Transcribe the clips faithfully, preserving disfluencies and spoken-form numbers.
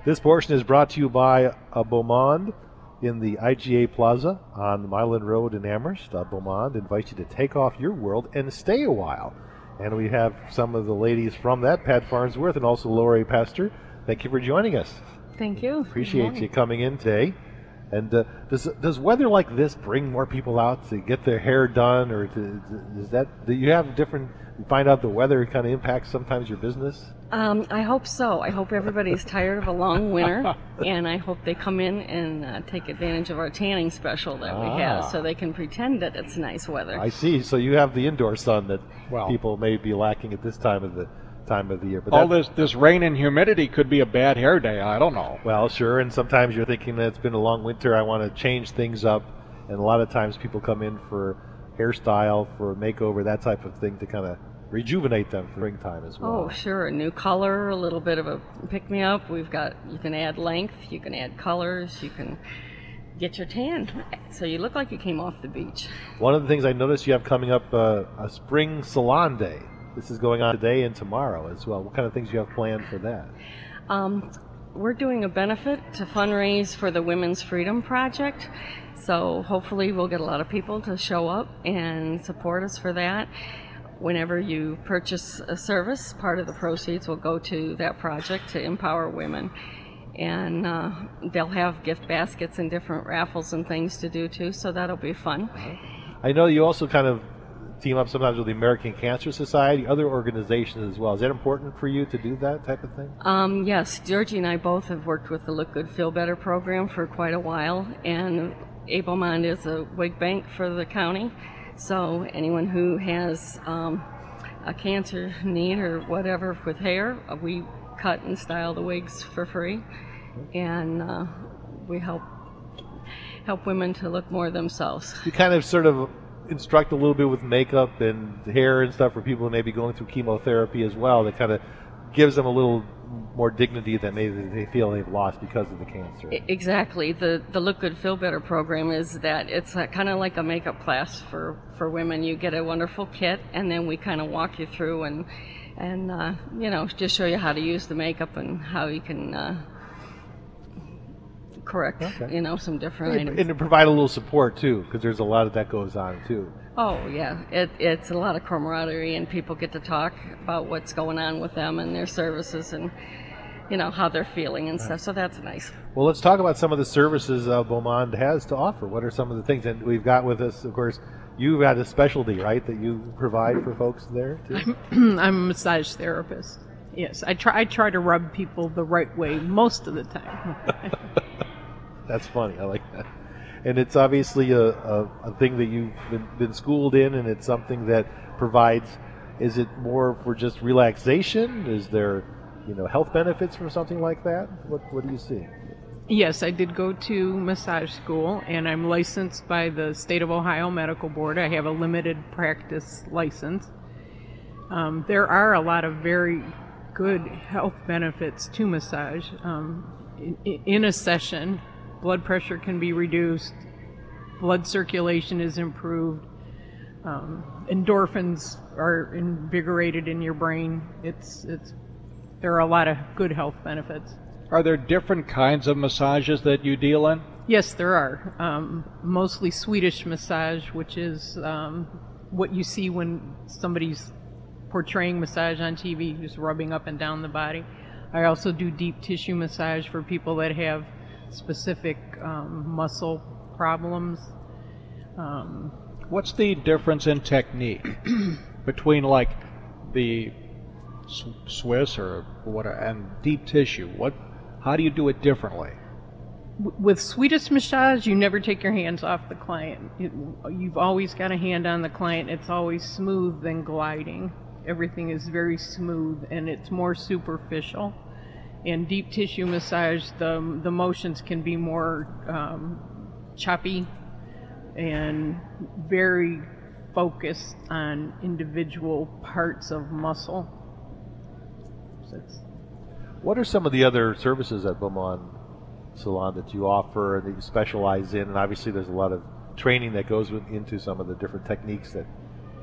This portion is brought to you by uh, Beaumond in the I G A Plaza on Milan Road in Amherst. Uh, Beaumond invites you to take off your world and stay a while. And we have some of the ladies from that, Pat Farnsworth and also Lori Pester. Thank you for joining us. Thank you. Appreciate you coming in today. And uh, does does weather like this bring more people out to get their hair done, or to, is that do you have different? You find out the weather kind of impacts sometimes your business? Um, I hope so. I hope everybody's tired of a long winter, and I hope they come in and uh, take advantage of our tanning special that Ah. we have, so they can pretend that it's nice weather. I see. So you have the indoor sun that Well. people may be lacking at this time of the time of the year. But All that's- this this rain and humidity could be a bad hair day. I don't know. Well, sure, and sometimes you're thinking that it's been a long winter, I want to change things up, and a lot of times people come in for hairstyle, for makeover, that type of thing to kind of rejuvenate them for springtime as well. Oh, sure. A new color, a little bit of a pick-me-up. We've got, you can add length, you can add colors, you can get your tan, so you look like you came off the beach. One of the things I noticed you have coming up, uh, a spring salon day. This is going on today and tomorrow as well. What kind of things do you have planned for that? Um, we're doing a benefit to fundraise for the Women's Freedom Project, so hopefully we'll get a lot of people to show up and support us for that. Whenever you purchase a service, part of the proceeds will go to that project to empower women. And uh, they'll have gift baskets and different raffles and things to do too, so that'll be fun. I know you also kind of team up sometimes with the American Cancer Society, other organizations as well. Is that important for you to do that type of thing? Um, yes, Georgie and I both have worked with the Look Good, Feel Better program for quite a while, and Abelmont is a wig bank for the county, so anyone who has um, a cancer need or whatever with hair, uh, we cut and style the wigs for free, and uh, we help help women to look more themselves. You kind of sort of instruct a little bit with makeup and hair and stuff for people who may be going through chemotherapy as well. That kind of gives them a little more dignity that maybe they feel they've lost because of the cancer. I- Exactly. The the Look Good, Feel Better program is that it's kind of like a makeup class for, for women. You get a wonderful kit, and then we kind of walk you through and, and uh, you know, just show you how to use the makeup and how you can uh, correct, Okay. you know, some different And, items. and to provide a little support too, because there's a lot of that goes on too. Oh, yeah. It, it's a lot of camaraderie, and people get to talk about what's going on with them and their services and, you know, how they're feeling and stuff. So that's nice. Well, let's talk about some of the services uh, Beaumont has to offer. What are some of the things? And we've got with us, of course, you've got a specialty, right, that you provide for folks there too? I'm a massage therapist. Yes, I try. I try to rub people the right way most of the time. That's funny. I like that. And it's obviously a, a, a thing that you've been, been schooled in, and it's something that provides. Is it more for just relaxation? Is there, you know, health benefits from something like that? What What do you see? Yes, I did go to massage school, and I'm licensed by the State of Ohio Medical Board. I have a limited practice license. Um, there are a lot of very good health benefits to massage. Um, in, in a session, blood pressure can be reduced, blood circulation is improved, um, endorphins are invigorated in your brain. It's it's there are a lot of good health benefits. Are there different kinds of massages that you deal in? Yes, there are. Um, mostly Swedish massage, which is um, what you see when somebody's portraying massage on T V, just rubbing up and down the body. I also do deep tissue massage for people that have specific um, muscle problems. Um, What's the difference in technique between like the S- Swiss or what and deep tissue? What? How do you do it differently? w- with Swedish massage, you never take your hands off the client. You, you've always got a hand on the client. It's always smooth and gliding. Everything is very smooth, and it's more superficial. In deep tissue massage, the the motions can be more um, choppy and very focused on individual parts of muscle. So it's, What are some of the other services at Beaumont Salon that you offer and that you specialize in? And obviously, there's a lot of training that goes with, into some of the different techniques that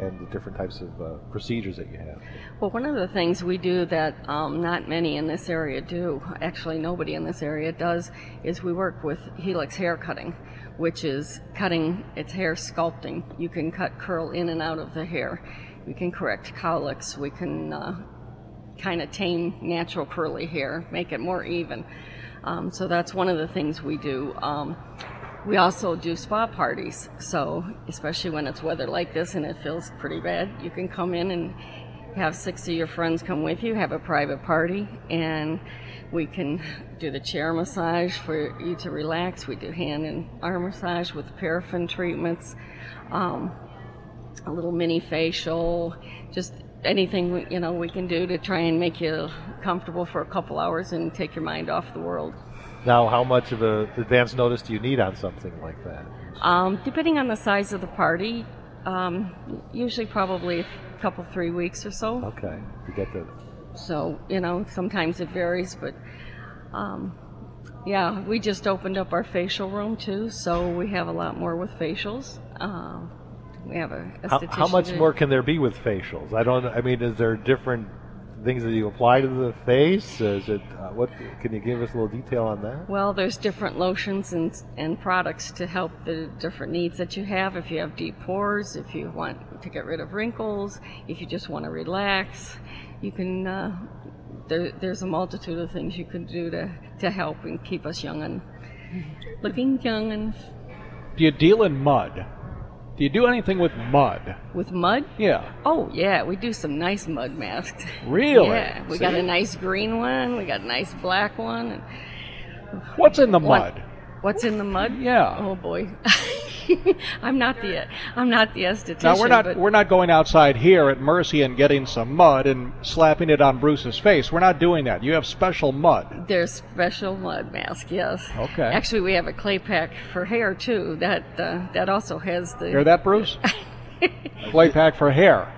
and the different types of uh, procedures that you have. Well, one of the things we do that um, not many in this area do, actually nobody in this area does, is we work with Helix hair cutting, which is cutting, it's hair sculpting. You can cut curl in and out of the hair. We can correct cowlicks. We can uh, kind of tame natural curly hair, make it more even. Um, so that's one of the things we do. Um, We also do spa parties, so especially when it's weather like this and it feels pretty bad, you can come in and have six of your friends come with you, have a private party, and we can do the chair massage for you to relax. We do hand and arm massage with paraffin treatments, um, a little mini facial, just anything, you know, we can do to try and make you comfortable for a couple hours and take your mind off the world. Now, how much of a advance notice do you need on something like that? Um, depending on the size of the party, um, usually probably a couple, three weeks or so. Okay, you get the. So, you know, sometimes it varies, but um, yeah, we just opened up our facial room too, so we have a lot more with facials. Uh, we have a, a How, esthetician how much to- more can there be with facials? I don't. I mean, is there different things that you apply to the face? Is it uh, what? Can you give us a little detail on that? Well, there's different lotions and, and products to help the different needs that you have. If you have deep pores, if you want to get rid of wrinkles, if you just want to relax, you can. Uh, there, there's a multitude of things you can do to, to help and keep us young and looking young and Do you deal in mud? Do you do anything with mud? with mud. Yeah. Oh yeah, we do some nice mud masks. Really? Yeah, we got See? a nice green one. We got a nice black one. And What's in the What? mud? what's in the mud? Yeah. Oh boy, I'm not the I'm not the esthetician. Now we're not but we're not going outside here at Mercy and getting some mud and slapping it on Bruce's face. We're not doing that. You have special mud. there's special mud mask. Yes. Okay. Actually, we have a clay pack for hair too. That uh, that also has the. Hear that, Bruce? Clay pack for hair.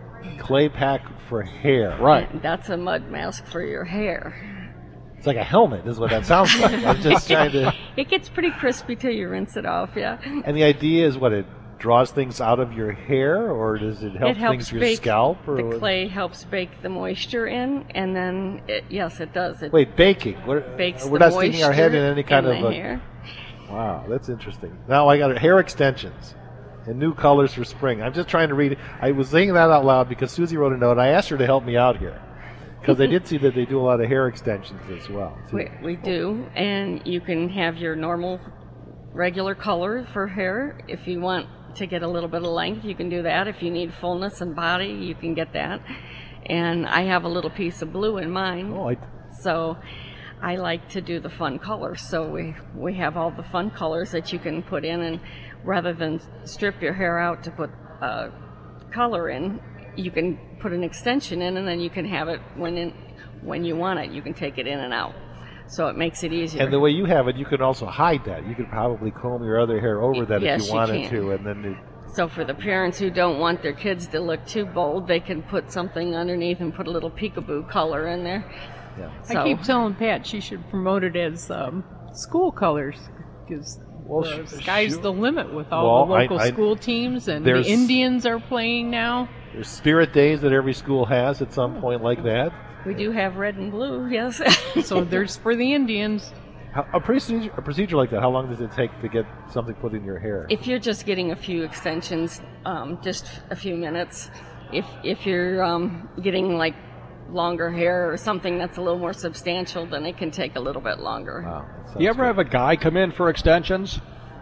Clay pack for hair. Right. That's a mud mask for your hair. It's like a helmet, is what that sounds like. I'm just trying to. It gets pretty crispy till you rinse it off. Yeah. And the idea is what, it draws things out of your hair, or does it help It helps things your bake scalp? Or the what? clay helps bake the moisture in, and then it, yes, it does. It Wait, baking. We're, bakes we're the not sticking our head in moisture any kind in of the a. hair. Wow, that's interesting. Now I got it. Hair extensions and new colors for spring. I'm just trying to read it. I was saying that out loud because Susie wrote a note. I asked her to help me out here because I did see that they do a lot of hair extensions as well. too. We, we do, and you can have your normal, regular color for hair. If you want to get a little bit of length, you can do that. If you need fullness and body, you can get that. And I have a little piece of blue in mine, Oh, I, so I like to do the fun colors. So we, we have all the fun colors that you can put in, and rather than strip your hair out to put uh, color in, you can put an extension in, and then you can have it when in, when you want it. You can take it in and out, so it makes it easier. and the way you have it, you can also hide that. You could probably comb your other hair over that Yes, if you you wanted can. to, and then it, So for the parents who don't want their kids to look too bold, they can put something underneath and put a little peekaboo color in there. yeah. So, I keep telling Pat she should promote it as um, school colors because Well, the sh- sky's shoot. the limit with all the Well, I- local I- school teams, and there's- the Indians are playing now. There's spirit days that every school has at some point like that. we do have red and blue, yes. So there's for the Indians. How, a procedure, a procedure like that, how long does it take to get something put in your hair? If you're just getting a few extensions, um, just a few minutes. If if you're um, getting like longer hair or something that's a little more substantial, then it can take a little bit longer. Wow, that sounds You ever good. have a guy come in for extensions?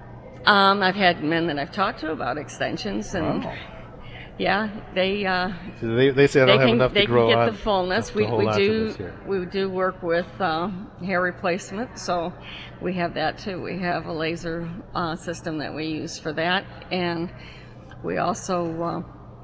Um, I've had men that I've talked to about extensions, and Wow. yeah, they uh, So they, they say I they don't have can enough they to grow can get on. the fullness. to We hold we on to do this here. we do work with uh, hair replacement, so we have that too. We have a laser uh, system that we use for that, and we also uh,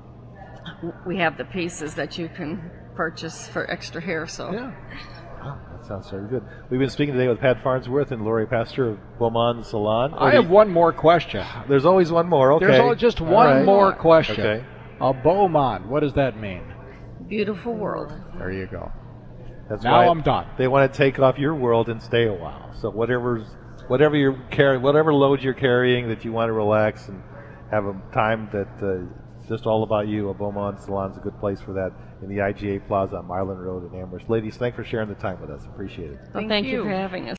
we have the pieces that you can purchase for extra hair. So Yeah. Wow, that sounds very good. We've been speaking today with Pat Farnsworth and Lori Pastor of Beaumont Salon. I have one more question. There's always one more. Okay. There's only just All one right. more question. Okay. A Beaumont, what does that mean? beautiful world. There you go. That's Now why I'm done. They want to take off your world and stay a while. So whatever's whatever you're carrying, whatever load you're carrying that you want to relax and have a time that uh, just all about you. A Beaumont Salon's a good place for that in the I G A Plaza on Marlin Road in Amherst. Ladies, thanks for sharing the time with us. Appreciate it. Well, Thank thank you. you for having us.